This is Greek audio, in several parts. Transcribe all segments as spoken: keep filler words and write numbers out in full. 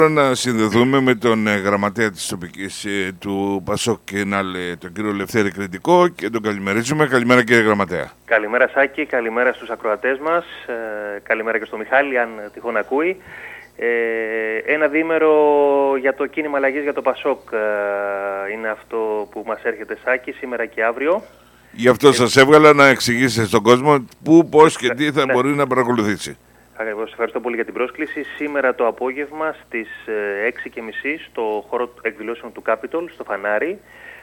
Να συνδεθούμε με τον ε, γραμματέα της τοπικής ε, του Πασόκ Κενάλ, ε, τον κύριο Λευτέρη Κρητικό, και τον καλημερίζουμε. Καλημέρα, κύριε γραμματέα. Καλημέρα, Σάκη, καλημέρα στους ακροατές μας, ε, καλημέρα και στο Μιχάλη αν τυχόν ακούει. Ε, ένα διήμερο για το κίνημα αλλαγής για το Πασόκ ε, είναι αυτό που μας έρχεται, Σάκη, σήμερα και αύριο. Γι' αυτό ε, σας έβγαλα να εξηγήσετε στον κόσμο πού, πώς και τι θα ναι. μπορεί να παρακολουθήσει. Ακριβώς, ευχαριστώ πολύ για την πρόσκληση. Σήμερα το απόγευμα στις έξι και μισή στο χώρο εκδηλώσεων του Capitol, στο Φανάρι,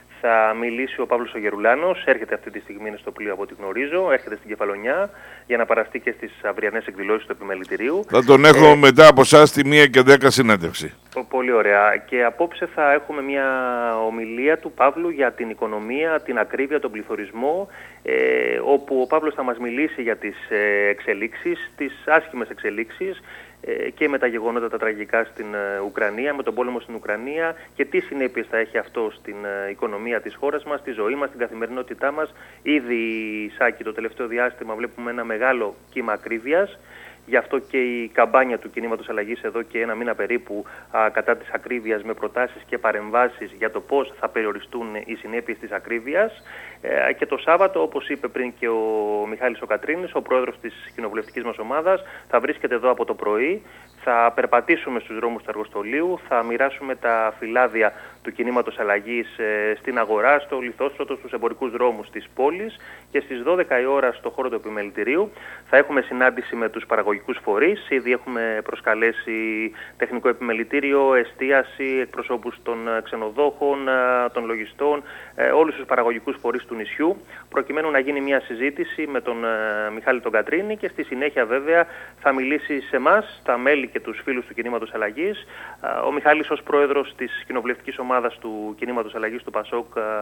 θα μιλήσει ο Παύλος ο Γερουλάνος. Έρχεται αυτή τη στιγμή, είναι στο πλοίο από ό,τι γνωρίζω, έρχεται στην Κεφαλονιά για να παραστεί και στις αυριανές εκδηλώσεις του Επιμελητηρίου. Θα τον έχω ε, μετά από εσάς τη μία και δέκα συνέντευξη. Πολύ ωραία. Και απόψε θα έχουμε μια ομιλία του Παύλου για την οικονομία, την ακρίβεια, τον πληθωρισμό, ε, όπου ο Παύλος θα μας μιλήσει για τις ε, εξελίξεις, τις άσχημες εξελίξεις, και με τα γεγονότα τα τραγικά στην Ουκρανία, με τον πόλεμο στην Ουκρανία και τι συνέπειες θα έχει αυτό στην οικονομία της χώρας μας, στη ζωή μας, στην καθημερινότητά μας. Ήδη, Σάκη, το τελευταίο διάστημα βλέπουμε ένα μεγάλο κύμα ακρίβειας. Γι' αυτό και η καμπάνια του κινήματος αλλαγής εδώ και ένα μήνα περίπου α, κατά της ακρίβειας, με προτάσεις και παρεμβάσεις για το πώς θα περιοριστούν οι συνέπειες της ακρίβειας. Ε, και το Σάββατο, όπως είπε πριν και ο Μιχάλης ο Κατρίνης, ο πρόεδρος της κοινοβουλευτικής μας ομάδας, θα βρίσκεται εδώ από το πρωί. Θα περπατήσουμε στους δρόμους του Αργοστολίου, θα μοιράσουμε τα φυλάδια του κινήματος αλλαγής ε, στην αγορά, στο Λιθόστρωτο, στους εμπορικούς δρόμους της πόλης, και στις δώδεκα η ώρα στο χώρο του Επιμελητηρίου θα έχουμε συνάντηση με τους παραγωγικούς φορείς. Ήδη έχουμε προσκαλέσει τεχνικό επιμελητήριο, εστίαση, εκπροσώπους των ξενοδόχων, των λογιστών, ε, όλους τους παραγωγικούς φορείς του νησιού, προκειμένου να γίνει μια συζήτηση με τον ε, Μιχάλη τον Κατρίνη, και στη συνέχεια βέβαια θα μιλήσει σε εμάς, τα μέλη και τους φίλους του κινήματος αλλαγής. Ο Μιχάλης ως πρόεδρος της κοινοβουλευτικής ομάδας του κινήματος αλλαγής του Πασόκ,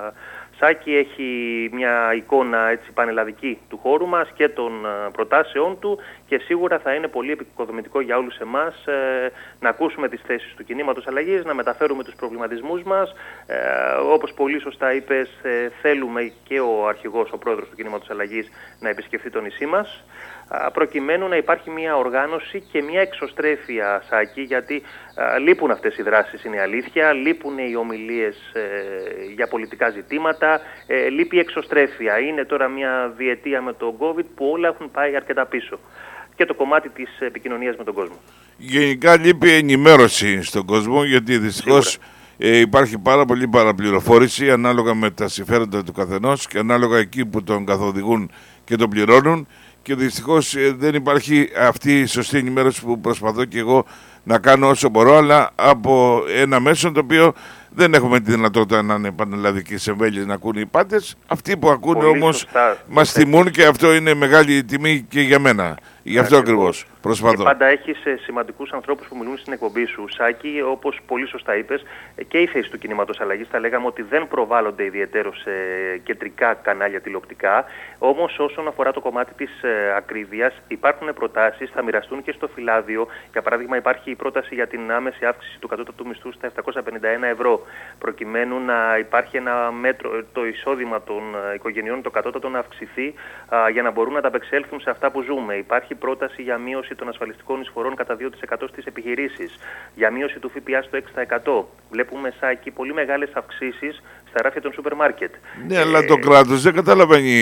Σάκη, έχει μια εικόνα έτσι πανελλαδική του χώρου μας και των προτάσεών του, και σίγουρα θα είναι πολύ επικοδομητικό για όλους εμάς ε, να ακούσουμε τις θέσεις του κινήματος αλλαγής, να μεταφέρουμε τους προβληματισμούς μας. Ε, όπως πολύ σωστά είπες, ε, θέλουμε και ο αρχηγός, ο πρόεδρος του κινήματος αλλαγής, να επισκεφθεί το νησί μας, προκειμένου να υπάρχει μια οργάνωση και μια εξωστρέφεια, Σάκη, γιατί α, λείπουν αυτές οι δράσεις, είναι η αλήθεια, λείπουν οι ομιλίες ε, για πολιτικά ζητήματα, ε, λείπει η εξωστρέφεια. Είναι τώρα μια διετία με τον COVID που όλα έχουν πάει αρκετά πίσω, και το κομμάτι της επικοινωνίας με τον κόσμο. Γενικά λείπει ενημέρωση στον κόσμο, γιατί δυστυχώς ε, υπάρχει πάρα πολύ παραπληροφόρηση ανάλογα με τα συμφέροντα του καθενός και ανάλογα εκεί που τον καθοδηγούν και τον πληρώνουν. Και δυστυχώς ε, δεν υπάρχει αυτή η σωστή ενημέρωση που προσπαθώ και εγώ να κάνω όσο μπορώ, αλλά από ένα μέσο το οποίο δεν έχουμε τη δυνατότητα να είναι πανελλαδικές εμβέλειες να ακούνε οι πάντες. Αυτοί που ακούνε πολύ όμως σωστά μας τιμούν, και αυτό είναι μεγάλη τιμή και για μένα. Γι' αυτό ακριβώς προσπαθώ. Και πάντα έχεις σημαντικούς ανθρώπους που μιλούν στην εκπομπή σου, Σάκη, όπως πολύ σωστά είπες, και η θέση του κινήματος αλλαγής θα λέγαμε ότι δεν προβάλλονται ιδιαιτέρως σε κεντρικά κανάλια τηλεοπτικά. Όμως όσον αφορά το κομμάτι της ακρίβειας, υπάρχουν προτάσεις, θα μοιραστούν και στο φυλάδιο. Για παράδειγμα, υπάρχει η πρόταση για την άμεση αύξηση του κατώτατου μισθού στα επτακόσια πενήντα ένα ευρώ, προκειμένου να υπάρχει ένα μέτρο, το εισόδημα των οικογενειών, το κατώτατο, να αυξηθεί α, για να μπορούν να ανταπεξέλθουν σε αυτά που ζούμε. Υπάρχει πρόταση για μείωση των ασφαλιστικών εισφορών κατά δύο τοις εκατό στις επιχειρήσεις, για μείωση του ΦΠΑ στο έξι τοις εκατό. Βλέπουμε, Σάκη, πολύ μεγάλες αυξήσεις στα ράφια των σούπερ μάρκετ. Ναι, ε, αλλά ε, το κράτος δεν καταλαβαίνει,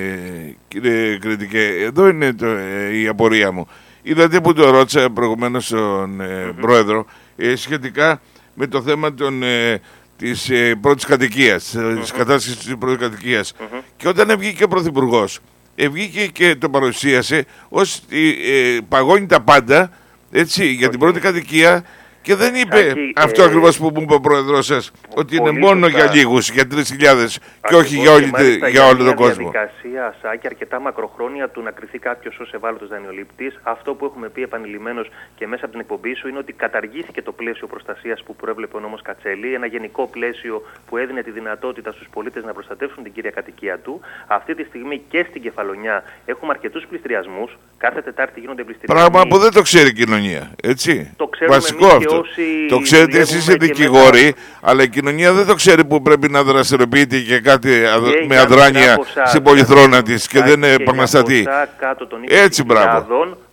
κύριε Κρητικέ. Εδώ είναι το, ε, η απορία μου. Είδατε που το ρώτησα προηγουμένως τον ε, mm-hmm. πρόεδρο ε, σχετικά με το θέμα των, ε, της ε, πρώτης κατοικίας, mm-hmm. της κατάστασης της πρώτης κατοικίας. Mm-hmm. Και όταν βγήκε ο πρωθυπουργός, βγήκε και το παρουσίασε ως ε, παγώνει τα πάντα, έτσι, για την πρώτη κατοικία, και δεν είπε Άκη, αυτό ε, ακριβώς που μου είπε ο πρόεδρος σας, ότι είναι μόνο σωστά. για λίγους, για τρεις χιλιάδες και όχι για, όλη, για, για όλο τον κόσμο. Είναι διαδικασία, Σάκη, αρκετά μακροχρόνια του να κριθεί κάποιος ως ευάλωτος δανειολήπτης. Αυτό που έχουμε πει επανειλημμένως και μέσα από την εκπομπή σου είναι ότι καταργήθηκε το πλαίσιο προστασίας που προέβλεπε ο νόμος Κατσέλη, ένα γενικό πλαίσιο που έδινε τη δυνατότητα στους πολίτες να προστατεύσουν την κύρια κατοικία του. Αυτή τη στιγμή και στην Κεφαλονιά έχουμε αρκετούς πληστηριασμούς. Κάθε Τετάρτη γίνονται πληστηριασμοί. Πράγμα που δεν το ξέρει η κοινωνία, έτσι. Το ξέρουμε βασικό αυτό. Το ξέρετε εσείς είστε δικηγόροι, μετά... αλλά η κοινωνία δεν το ξέρει που πρέπει να δραστηριοποιείται και κάτι και με αδράνεια στην πολυθρόνα της και δεν επαναστατεί. Έτσι, μπράβο.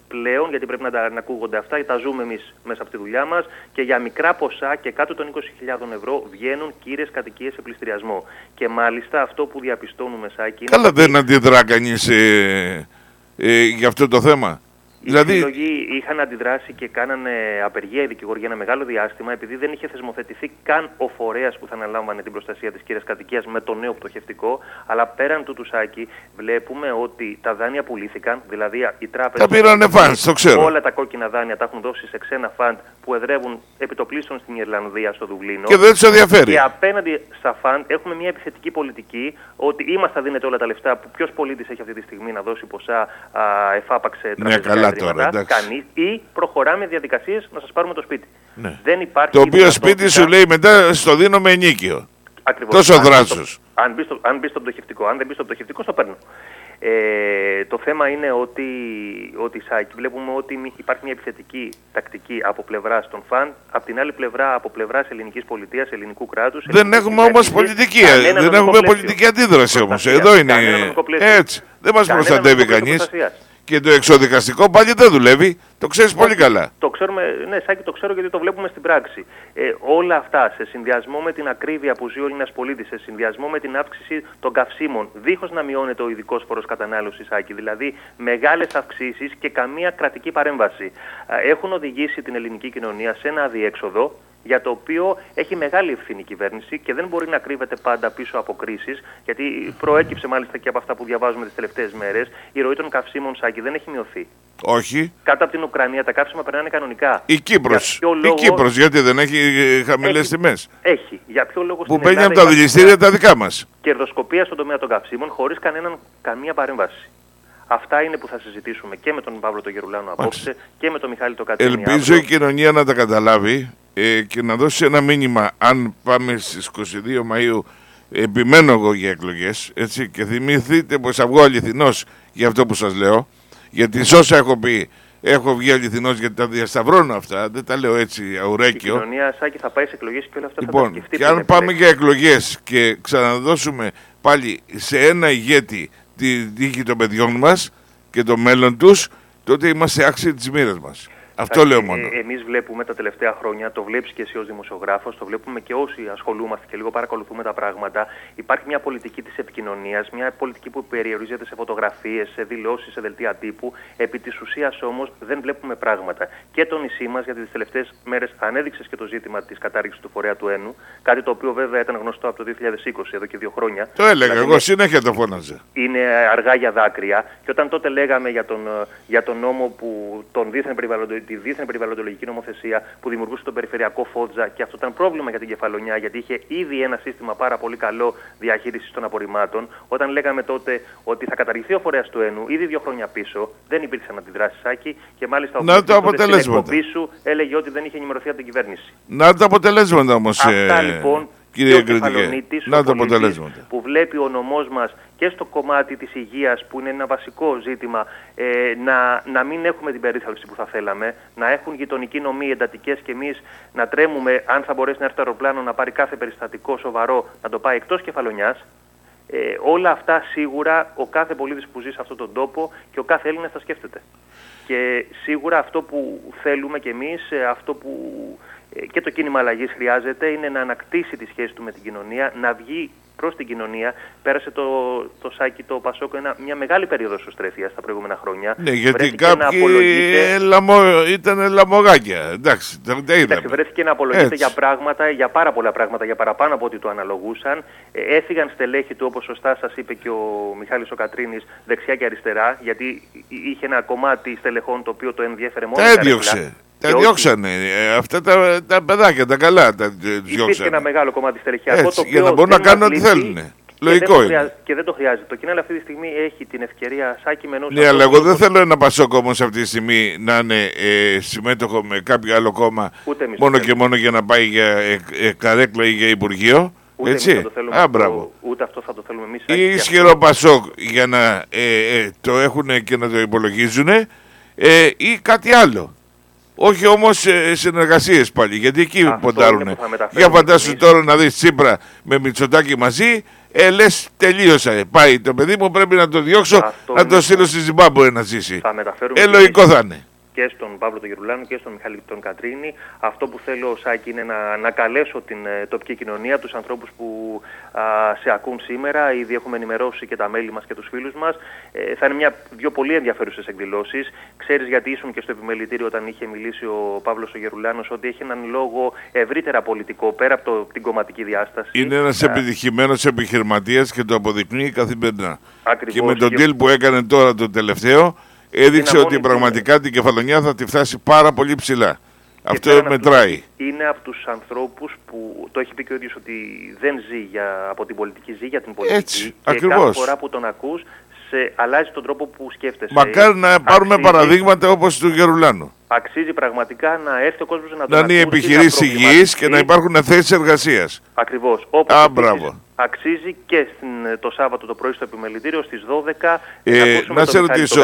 πλέον, γιατί πρέπει να, τα, να ακούγονται αυτά, τα ζούμε εμείς μέσα από τη δουλειά μας, και για μικρά ποσά και κάτω των είκοσι χιλιάδες ευρώ βγαίνουν κύριες κατοικίες σε πληστηριασμό. Και μάλιστα αυτό που διαπιστώνουμε, Σάκη... Καλά, δεν αντιδρά κανείς ε, ε, για αυτό το θέμα. Οι δηλαδή... σύλλογοι είχαν αντιδράσει και κάνανε απεργία οι δικηγόροι για ένα μεγάλο διάστημα, επειδή δεν είχε θεσμοθετηθεί καν ο φορέας που θα αναλάμβανε την προστασία της κύριας κατοικίας με το νέο πτωχευτικό. Αλλά πέραν του Τουσάκη, βλέπουμε ότι τα δάνεια πουλήθηκαν, δηλαδή οι τράπεζες. Τα πήρανε φαντ, το ξέρω. Όλα τα κόκκινα δάνεια τα έχουν δώσει σε ξένα φαντ που εδρεύουν επιτοπλίστων στην Ιρλανδία, στο Δουβλίνο. Και δεν τους ενδιαφέρει. Και απέναντι στα φαντ έχουμε μια επιθετική πολιτική ότι ή μας θα δίνετε όλα τα λεφτά που ποιος πολίτης έχει αυτή τη στιγμή να δώσει ποσά α, εφάπαξε τραπεζικά ιδρύματα, κανείς, ή προχωράμε διαδικασίες να σας πάρουμε το σπίτι. Ναι. Δεν υπάρχει το οποίο σπίτι σου λέει μετά στο δίνω με ενίκιο. Ακριβώς. Τόσο δράσος. Αν μπει στο, αν μπει στο πτωχευτικό, αν δεν μπει στο πτωχευτικό, στο παίρνω. Ε, το θέμα είναι ότι, ότι Σάκη, βλέπουμε ότι υπάρχει μια επιθετική τακτική από πλευράς των φαν, από την άλλη πλευρά από πλευράς ελληνικής πολιτείας, ελληνικού κράτους. Δεν έχουμε όμως πολιτική, δεν έχουμε πολιτική αντίδραση όμως. Εδώ είναι έτσι. Δεν μας προστατεύει κανείς. Και το εξοδικαστικό πάλι δεν δουλεύει, το ξέρεις πολύ καλά. Το ξέρουμε, ναι, Σάκη, το ξέρω γιατί το βλέπουμε στην πράξη. Ε, όλα αυτά σε συνδυασμό με την ακρίβεια που ζει ο Έλληνας πολίτης, σε συνδυασμό με την αύξηση των καυσίμων, δίχως να μειώνεται ο ειδικός φόρος κατανάλωσης, Σάκη, δηλαδή μεγάλες αυξήσεις και καμία κρατική παρέμβαση, έχουν οδηγήσει την ελληνική κοινωνία σε ένα αδιέξοδο, για το οποίο έχει μεγάλη ευθύνη η κυβέρνηση και δεν μπορεί να κρύβεται πάντα πίσω από κρίσεις, γιατί προέκυψε μάλιστα και από αυτά που διαβάζουμε τις τελευταίες μέρες, η ροή των καυσίμων, Σάκη, δεν έχει μειωθεί. Όχι. Κάτω από την Ουκρανία τα καύσιμα περνάνε κανονικά. Η Κύπρος, για λόγο... η Κύπρος γιατί δεν έχει χαμηλές τιμές. Έχει. Για ποιο λόγο που παίρνει από τα δηληστήρια τα δικά μας. Κερδοσκοπία στον τομέα των καυσίμων χωρίς κανέναν, καμία παρέμβαση. Αυτά είναι που θα συζητήσουμε και με τον Παύλο τον Γερουλάνο απόψε και με τον Μιχάλη τον Κατσίνη. Ελπίζω η κοινωνία να τα καταλάβει ε, και να δώσει ένα μήνυμα. Αν πάμε στις είκοσι δύο Μαΐου, επιμένω εγώ για εκλογές, έτσι, και θυμηθείτε πως θα βγω αληθινός για αυτό που σας λέω, γιατί σ' όσα έχω πει έχω βγει αληθινός, γιατί τα διασταυρώνω αυτά, δεν τα λέω έτσι αουρέκιο. Η κοινωνία, Σάκη, θα πάει σε εκλογές και όλα αυτά λοιπόν, θα τα σκεφτεί. Και αν πάμε για εκλογές και ξαναδώσουμε πάλι σε ένα ηγέτη τη τύχη των παιδιών μας και το μέλλον τους, τότε είμαστε άξιοι της μοίρας μας. Αυτό λέω μόνο. Ε, εμείς βλέπουμε τα τελευταία χρόνια, το βλέπεις και εσύ ως δημοσιογράφος, το βλέπουμε και όσοι ασχολούμαστε και λίγο παρακολουθούμε τα πράγματα. Υπάρχει μια πολιτική της επικοινωνίας, μια πολιτική που περιορίζεται σε φωτογραφίες, σε δηλώσεις, σε δελτία τύπου. Επί της ουσίας όμως δεν βλέπουμε πράγματα. Και το νησί μας, γιατί τις τελευταίες μέρες ανέδειξες και το ζήτημα της κατάργησης του φορέα του Ένου, κάτι το οποίο βέβαια ήταν γνωστό από το δύο χιλιάδες είκοσι, εδώ και δύο χρόνια. Το έλεγα, δηλαδή, εγώ είναι, συνέχεια το φώναζα. Είναι αργά για δάκρυα. Και όταν τότε λέγαμε για τον, για τον νόμο που τον δίθεν περιβαλλοντο, τη δίθεν περιβαλλοντολογική νομοθεσία που δημιουργούσε τον περιφερειακό Φότζα, και αυτό ήταν πρόβλημα για την Κεφαλονιά, γιατί είχε ήδη ένα σύστημα πάρα πολύ καλό διαχείρισης των απορριμμάτων. Όταν λέγαμε τότε ότι θα καταργηθεί ο φορέας του Ένου, ήδη δύο χρόνια πίσω, δεν υπήρξαν αντιδράσεις, Σάκη, και μάλιστα ο ministro στην εκπομπή σου έλεγε ότι δεν είχε ενημερωθεί από την κυβέρνηση. Να τα αποτελέσματα όμως. Αυτά ε... λοιπόν. Κύριε Κρητικέ, να το αποτελέσματα. Που βλέπει ο νομός μας και στο κομμάτι της υγείας, που είναι ένα βασικό ζήτημα, ε, να, να μην έχουμε την περίθαλψη που θα θέλαμε, να έχουν γειτονικοί νομοί εντατικές και εμείς να τρέμουμε, αν θα μπορέσει να έρθει το αεροπλάνο να πάρει κάθε περιστατικό σοβαρό, να το πάει εκτός Κεφαλονιάς. Ε, όλα αυτά σίγουρα ο κάθε πολίτης που ζει σε αυτόν τον τόπο και ο κάθε Έλληνας τα σκέφτεται. Και σίγουρα αυτό που θέλουμε κι εμείς, αυτό που και το κίνημα αλλαγής χρειάζεται, είναι να ανακτήσει τη σχέση του με την κοινωνία, να βγει προς την κοινωνία. Πέρασε το, το Σάκη, το Πασόκο, ένα, μια μεγάλη περίοδο σωστρέφειας τα προηγούμενα χρόνια. Ναι, γιατί κάποιοι απολογείται... λαμο... ήταν λαμογάκια. Εντάξει, τα είδαμε. Εντάξει, βρέθηκε να απολογείται για πράγματα, για πάρα πολλά πράγματα, για παραπάνω από ό,τι του αναλογούσαν. Ε, έφυγαν στελέχη του, όπως σωστά σας είπε και ο Μιχάλης ο Κατρίνης, δεξιά και αριστερά, γιατί είχε ένα κομμάτι στελεχών το οποίο το ενδιέφερε μόνο. Τα έδιωξε. Τα όχι... διώξανε. Ε, αυτά τα, τα παιδάκια, τα καλά τα διώξανε. Υπήρχε ένα μεγάλο κομμάτι στελεχειακό. Έτσι, το οποίο για να μπορούν να κάνουν ό,τι θέλουν. Λογικό είναι. Χρειάζεται, και δεν το χρειάζεται. Το κοινάλ αυτή τη στιγμή έχει την ευκαιρία, Σάκη, με ναι, αλλά εγώ δεν θέλω ένα Πασόκο όμως αυτή τη στιγμή να είναι ε, συμμέτοχο με κάποιο άλλο κόμμα μόνο και μόνο για να πάει για ε, ε, καρέκλα ή για Υπουργείο. Ούτε, έτσι. Το Α, αυτό, ούτε αυτό θα το θέλουμε εμείς. Ή ισχυρό αυτό. Πασόκ για να ε, ε, το έχουν και να το υπολογίζουν ε, ή κάτι άλλο. Όχι όμως ε, συνεργασίες πάλι, γιατί εκεί ποντάρουν. Για φαντάσου τώρα να δεις Τσίπρα με Μητσοτάκη μαζί, Ε, λες, τελείωσα. Πάει το παιδί μου, πρέπει να το διώξω, αυτό να το στείλω στη Ζιμπάμπουε να ζήσει. Ε, λογικό θα είναι. Και στον Παύλο τον Γερουλάνο και στον Μιχάλη τον Κατρίνη. Αυτό που θέλω, Σάκη, είναι να, να καλέσω την ε, τοπική κοινωνία, τους ανθρώπους που α, σε ακούν σήμερα. Ήδη έχουμε ενημερώσει και τα μέλη μας και τους φίλους μας. Ε, θα είναι μια, δύο πολύ ενδιαφέρουσες εκδηλώσεις. Ξέρεις, γιατί ήσουν και στο επιμελητήριο όταν είχε μιλήσει ο Παύλος ο Γερουλάνος, ότι έχει έναν λόγο ευρύτερα πολιτικό, πέρα από το, την κομματική διάσταση. Είναι ένας uh, επιτυχημένος επιχειρηματίας και το αποδεικνύει καθημερινά. Ακριβώς, και με τον deal που έκανε τώρα το τελευταίο, έδειξε ότι πραγματικά την, την Κεφαλονιά θα τη φτάσει πάρα πολύ ψηλά. Αυτό μετράει. Είναι από τους ανθρώπους που το έχει πει και ο ίδιος ότι δεν ζει για, από την πολιτική, ζει για την πολιτική. Έτσι, και ακριβώς. Κάθε φορά που τον ακούς, σε αλλάζει τον τρόπο που σκέφτεσαι. Μακάρι να αξίζει, πάρουμε παραδείγματα όπως του Γερουλάνου. Αξίζει πραγματικά να έρθει ο κόσμος να τον ακούσει. Να είναι επιχειρήσεις υγιείς και να υπάρχουν θέσεις εργασίας. Ακριβώς. Όπως Α, μπράβο. Αξίζει και στην, το Σάββατο το πρωί στο επιμελητήριο στις δώδεκα. Ε, να σε ρωτήσω,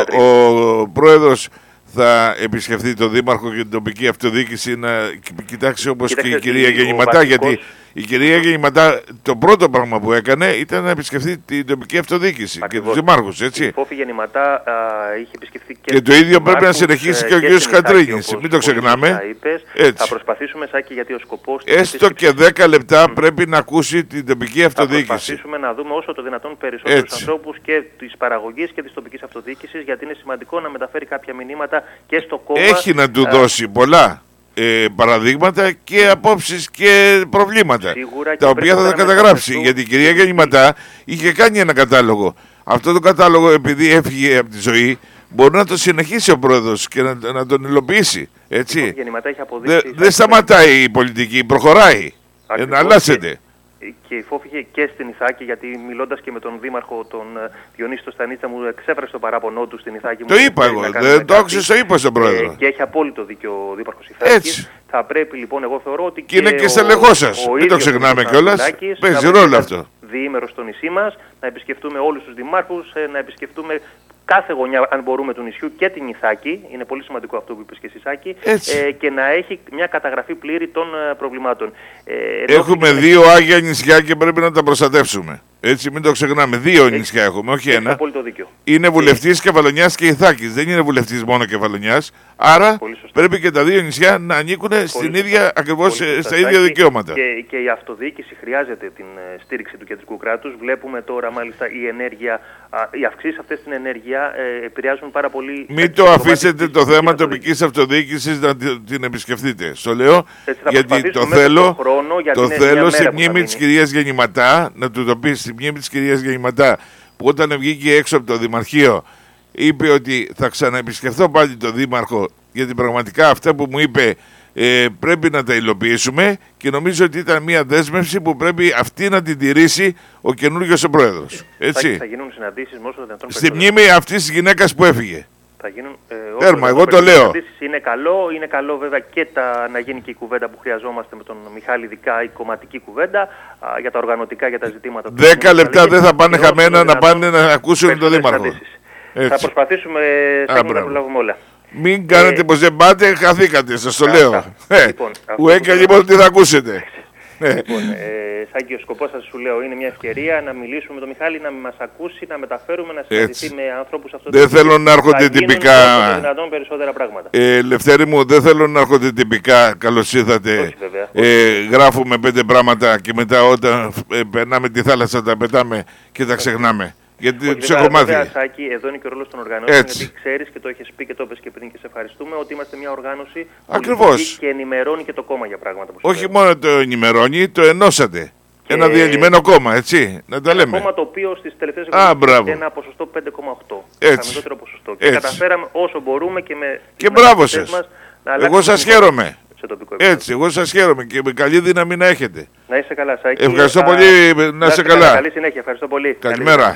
ο πρόεδρος θα επισκεφθεί τον Δήμαρχο και την τοπική αυτοδιοίκηση να κοιτάξει όπως Κοιτάξτε, και η κυρία Γεννηματά, βασικός... γιατί η κυρία Γεννηματά το πρώτο πράγμα που έκανε ήταν να επισκεφθεί την τοπική αυτοδιοίκηση. Ακριβώς. Και τους δημάρχους, έτσι. Η Φόφη Γεννηματά α, είχε επισκεφθεί και, και το ίδιο πρέπει να συνεχίσει και, και ο κ. Κατρίνης. Μην το ξεχνάμε. Θα προσπαθήσουμε, Σάκη, γιατί ο σκοπός... Έστω και δέκα λεπτά mm. πρέπει να ακούσει την τοπική αυτοδιοίκηση. Θα προσπαθήσουμε να δούμε όσο το δυνατόν περισσότερους ανθρώπους και της παραγωγής και της τοπικής αυτοδιοίκησης, γιατί είναι σημαντικό να μεταφέρει κάποια μηνύματα και στο κόμμα. Έχει να του δώσει πολλά. Ε, παραδείγματα και απόψεις και προβλήματα Σίγουρα, τα οποία θα τα καταγράψει, γιατί η κυρία Γεννηματά είχε κάνει ένα κατάλογο. Αυτό το κατάλογο, επειδή έφυγε από τη ζωή, μπορεί να το συνεχίσει ο πρόεδρος και να, να τον υλοποιήσει, έτσι. Δεν δε σταματάει η πολιτική, προχωράει, εναλλάσσεται. Και η Φόφη είχε και στην Ιθάκη, γιατί μιλώντας και με τον Δήμαρχο, τον Διονύση Στανίτσα, μου εξέφρασε το παράπονό του στην Ιθάκη. Το μου είπα εγώ, δεν το άκουσες, το είπα στον πρόεδρο. Ε, και έχει απόλυτο δίκιο ο Δήμαρχος Ιθάκης. Θα πρέπει λοιπόν, εγώ θεωρώ ότι. Και, και είναι και στελεχός σας. Μην το ξεχνάμε κιόλας. Παίζει ρόλο αυτό. Διήμερο στο νησί μας, να επισκεφτούμε όλους τους δημάρχους, να επισκεφτούμε κάθε γωνιά, αν μπορούμε, του νησιού και την Ιθάκη. Είναι πολύ σημαντικό αυτό που είπες και εσύ, Σάκη. Ε, και να έχει μια καταγραφή πλήρη των ε, προβλημάτων. Ε, έχουμε και... δύο άγια νησιά και πρέπει να τα προστατεύσουμε. Έτσι, μην το ξεχνάμε. Δύο έχει... νησιά έχουμε, όχι ένα. Απόλυτο δίκιο. Είναι βουλευτής Κεφαλονιάς και Ιθάκης. Δεν είναι βουλευτής μόνο Κεφαλονιάς. Άρα πρέπει και τα δύο νησιά να ανήκουν στην ίδια, ακριβώς στα ίδια δικαιώματα. Και, και η αυτοδιοίκηση χρειάζεται την ε, στήριξη του κεντρικού κράτους. Βλέπουμε τώρα μάλιστα η ενέργεια, α, οι αυξήσεις αυτές στην ενέργεια ε, επηρεάζουν πάρα πολύ. Μην το αφήσετε το θέμα τοπικής αυτοδιοίκησης να την επισκεφτείτε. Στο λέω γιατί το θέλω, χρόνο, γιατί το θέλω στη μνήμη της κυρίας Γεννηματά, να του το πει στη μνήμη της κυρίας Γεννηματά, που όταν βγήκε έξω από το Δημαρχείο είπε ότι θα ξαναεπισκεφθώ πάλι τον Δήμαρχο, γιατί πραγματικά αυτά που μου είπε ε, πρέπει να τα υλοποιήσουμε, και νομίζω ότι ήταν μια δέσμευση που πρέπει αυτή να την τηρήσει ο καινούργιος ο πρόεδρος. Έτσι. Θα γίνουν συναντήσεις με όσο δυνατόν στη μνήμη αυτής της γυναίκας που έφυγε. Θα γίνουν, ε, Τέρμα, εγώ το λέω. Είναι καλό, είναι καλό βέβαια και τα, να γίνει και η κουβέντα που χρειαζόμαστε με τον Μιχάλη, ειδικά η κομματική κουβέντα α, για τα οργανωτικά, για τα ζητήματα. Δέκα λεπτά δεν θα πάνε χαμένα να πάνε να ακούσουν τον Δήμαρχο. Θα προσπαθήσουμε να προλάβουμε όλα. Μην κάνετε ε, πως δεν πάτε, χαθήκατε, σας το λέω. Ε, λοιπόν, που έκανε λοιπόν τι θα ακούσετε. Λοιπόν, ε, Σάκη, ο σκοπός σας, σου λέω, είναι μια ευκαιρία να μιλήσουμε με τον Μιχάλη, να μας ακούσει, να μεταφέρουμε, να συναντηθεί με ανθρώπους αυτού. Δεν θέλω να έρχονται τυπικά. Δυνατόν περισσότερα πράγματα. Ε, Λευτέρη μου, δεν θέλω να έρχονται τυπικά. Καλώς ήρθατε. Όχι, βέβαια. Ε, γράφουμε πέντε πράγματα και μετά όταν ε, περνάμε τη θάλασσα τα πετάμε και τα ξεχνάμε. Γιατί τους έχω μάθει. Σάκη, εδώ είναι και ο ρόλος των οργανώσεων. Γιατί ξέρεις και το έχεις πει και το είπες και πριν και σε ευχαριστούμε, ότι είμαστε μια οργάνωση που και ενημερώνει και το κόμμα για πράγματα που όχι μόνο το ενημερώνει, το ενώσατε. Και ένα διαλυμένο κόμμα, έτσι. Να τα λέμε. Ένα κόμμα το οποίο στις τελευταίες εκλογές είχε ένα ποσοστό πέντε κόμμα οκτώ. Χαμηλότερο ποσοστό. Και καταφέραμε όσο μπορούμε και με. Και μπράβο σας. Εγώ σας χαίρομαι. Έτσι, εγώ σας χαίρομαι και με καλή δύναμη να έχετε. Να είσαι καλά, Σάκη. Ευχαριστώ θα... πολύ, να, να είσαι καλά. Καλή συνέχεια, ευχαριστώ πολύ. Καλημέρα.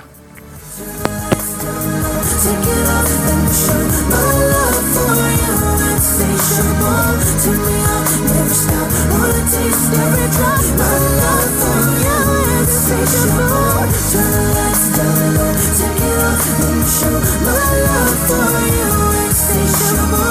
Take it off and show my love for you, insatiable.